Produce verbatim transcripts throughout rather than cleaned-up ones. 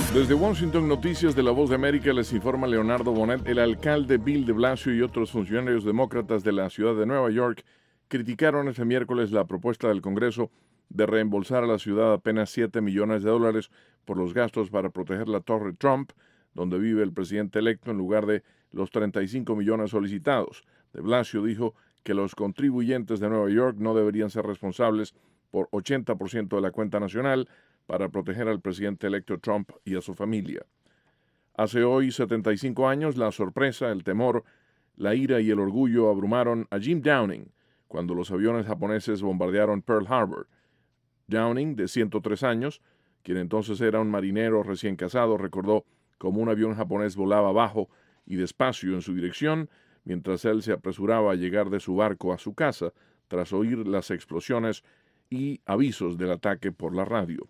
Desde Washington, Noticias de La Voz de América, les informa Leonardo Bonet. El alcalde Bill de Blasio y otros funcionarios demócratas de la ciudad de Nueva York criticaron este miércoles la propuesta del Congreso de reembolsar a la ciudad apenas siete millones de dólares por los gastos para proteger la Torre Trump, donde vive el presidente electo, en lugar de los treinta y cinco millones solicitados. De Blasio dijo que los contribuyentes de Nueva York no deberían ser responsables por ochenta por ciento de la cuenta nacional para proteger al presidente electo Trump y a su familia. Hace hoy setenta y cinco años, la sorpresa, el temor, la ira y el orgullo abrumaron a Jim Downing cuando los aviones japoneses bombardearon Pearl Harbor. Downing, de ciento tres años, quien entonces era un marinero recién casado, recordó cómo un avión japonés volaba bajo y despacio en su dirección mientras él se apresuraba a llegar de su barco a su casa tras oír las explosiones y avisos del ataque por la radio.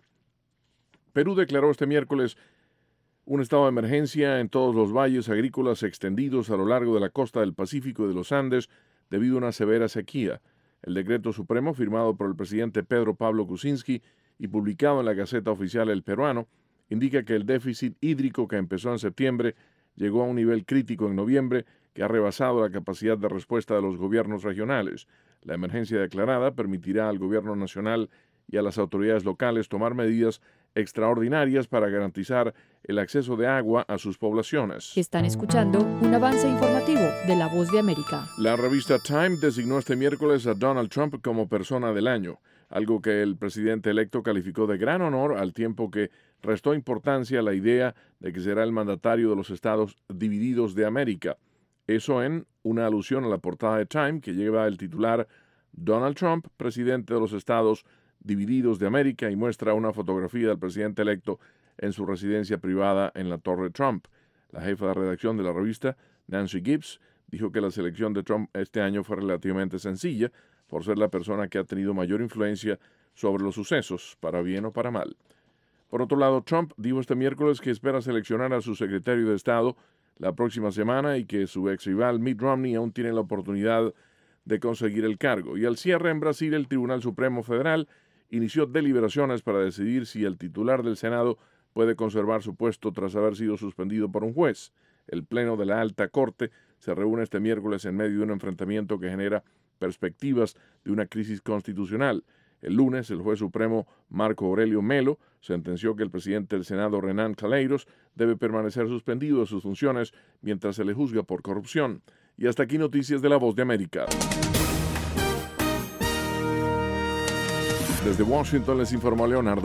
Perú declaró este miércoles un estado de emergencia en todos los valles agrícolas extendidos a lo largo de la costa del Pacífico y de los Andes debido a una severa sequía. El decreto supremo, firmado por el presidente Pedro Pablo Kuczynski y publicado en la Gaceta Oficial El Peruano, indica que el déficit hídrico que empezó en septiembre llegó a un nivel crítico en noviembre que ha rebasado la capacidad de respuesta de los gobiernos regionales. La emergencia declarada permitirá al gobierno nacional y a las autoridades locales tomar medidas extraordinarias para garantizar el acceso de agua a sus poblaciones. Están escuchando un avance informativo de La Voz de América. La revista Time designó este miércoles a Donald Trump como persona del año, algo que el presidente electo calificó de gran honor, al tiempo que restó importancia a la idea de que será el mandatario de los Estados Divididos de América. Eso en una alusión a la portada de Time, que lleva el titular Donald Trump, presidente de los Estados Divididos de América, y muestra una fotografía del presidente electo en su residencia privada en la Torre Trump. La jefa de redacción de la revista, Nancy Gibbs, dijo que la selección de Trump este año fue relativamente sencilla, por ser la persona que ha tenido mayor influencia sobre los sucesos, para bien o para mal. Por otro lado, Trump dijo este miércoles que espera seleccionar a su secretario de Estado la próxima semana y que su ex rival Mitt Romney aún tiene la oportunidad de conseguir el cargo. Y al cierre, en Brasil, el Tribunal Supremo Federal inició deliberaciones para decidir si el titular del Senado puede conservar su puesto tras haber sido suspendido por un juez. El Pleno de la Alta Corte se reúne este miércoles en medio de un enfrentamiento que genera perspectivas de una crisis constitucional. El lunes, el juez supremo Marco Aurelio Melo sentenció que el presidente del Senado, Renan Calheiros, debe permanecer suspendido de sus funciones mientras se le juzga por corrupción. Y hasta aquí Noticias de La Voz de América. Desde Washington les informó Leonardo.